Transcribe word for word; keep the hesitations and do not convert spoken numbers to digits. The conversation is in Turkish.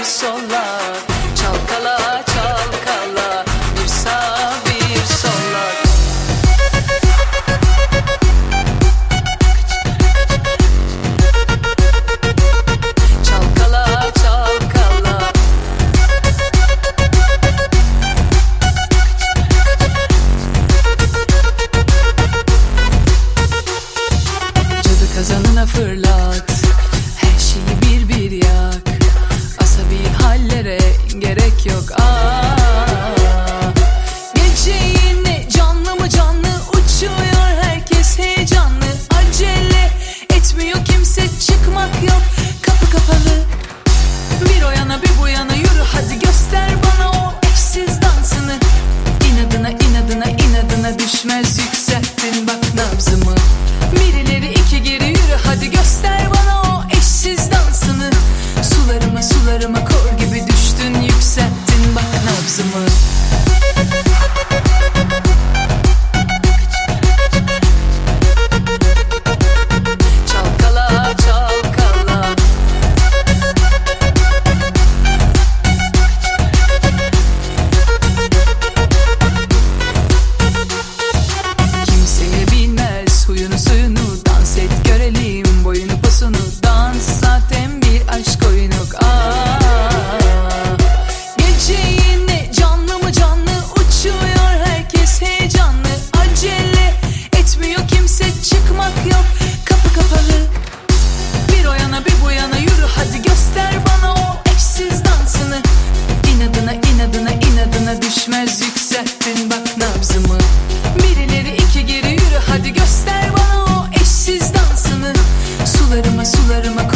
sola. Çalkala çalkala, bir sağ bir sola. Çalkala çalkala. Cadı kazanına fırlat, her şeyi bir bir yak. Asabi hallere gerek yok. Aa, gece yine canlı mı canlı uçuyor herkes heyecanlı. Acele etmiyor kimse, çıkmak yok, kapı kapalı. Bir o yana bir bu yana yürü hadi, göster bana o eşsiz dansını. İnadına inadına inadına düşmez, yükselttin bak nabzımı. Birileri iki geri yürü hadi, göster bana o eşsiz dansını. Sularıma sularıma kor gibi düştün, yükselttin bak nabzımı. Çalkala çalkala. Kimseye bilmez huyunu suyunu, dans et görelim boyunu posunu. Dans zaten bir aşk oyunu. Aa, gece yine canlı mı canlı uçuyor herkes heyecanlı. Acele etmiyor kimse, çıkmak yok, kapı kapalı. Bir o yana bir bu yana yürü hadi, göster bana o eşsiz dansını. İnadına inadına inadına düşmez, yükselttin bak nabzımı. Birileri iki geri yürü hadi, göster bana o eşsiz dansını. Sularıma sularıma